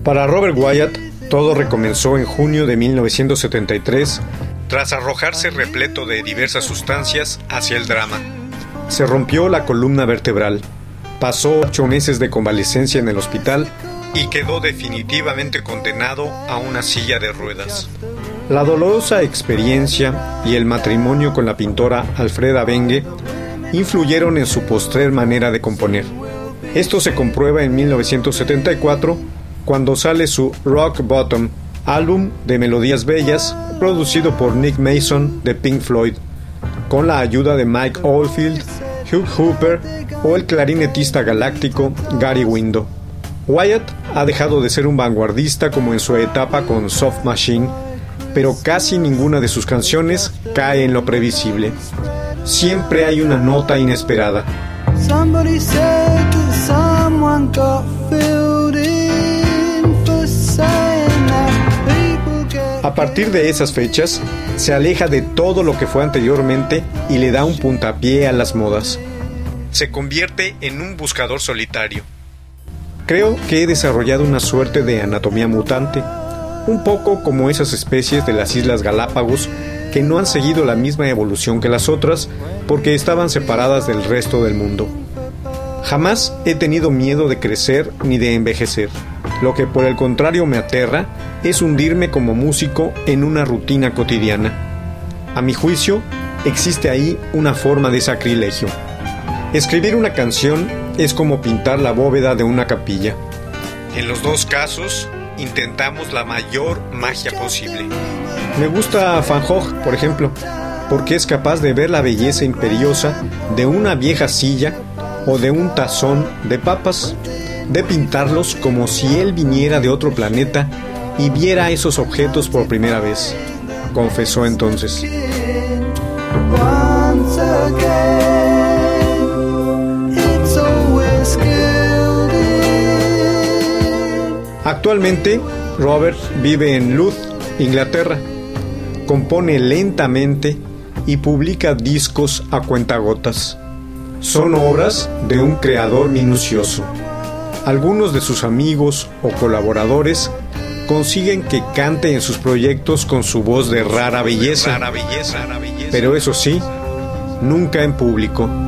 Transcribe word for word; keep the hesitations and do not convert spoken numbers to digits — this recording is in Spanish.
Para Robert Wyatt, todo recomenzó en junio de mil novecientos setenta y tres, tras arrojarse repleto de diversas sustancias hacia el drama. Se rompió la columna vertebral, pasó ocho meses de convalecencia en el hospital y quedó definitivamente condenado a una silla de ruedas. La dolorosa experiencia y el matrimonio con la pintora Alfreda Benge influyeron en su postrer manera de componer. Esto se comprueba en mil novecientos setenta y cuatro, cuando sale su Rock Bottom, álbum de melodías bellas, producido por Nick Mason de Pink Floyd, con la ayuda de Mike Oldfield, Hugh Hooper o el clarinetista galáctico Gary Window. Wyatt ha dejado de ser un vanguardista como en su etapa con Soft Machine, pero casi ninguna de sus canciones cae en lo previsible. Siempre hay una nota inesperada. Somebody said that someone got filled in for saying that people get... A partir de esas fechas, se aleja de todo lo que fue anteriormente y le da un puntapié a las modas. Se convierte en un buscador solitario. Creo que he desarrollado una suerte de anatomía mutante, un poco como esas especies de las Islas Galápagos que no han seguido la misma evolución que las otras porque estaban separadas del resto del mundo. Jamás he tenido miedo de crecer ni de envejecer. Lo que por el contrario me aterra es hundirme como músico en una rutina cotidiana. A mi juicio, existe ahí una forma de sacrilegio. Escribir una canción es como pintar la bóveda de una capilla. En los dos casos, intentamos la mayor magia posible. Me gusta Van Gogh, por ejemplo, porque es capaz de ver la belleza imperiosa de una vieja silla o de un tazón de papas, de pintarlos como si él viniera de otro planeta y viera esos objetos por primera vez, confesó entonces. Actualmente, Robert vive en Louth, Inglaterra. Compone lentamente y publica discos a cuentagotas. Son obras de un creador minucioso. Algunos de sus amigos o colaboradores consiguen que cante en sus proyectos con su voz de rara belleza, pero eso sí, nunca en público.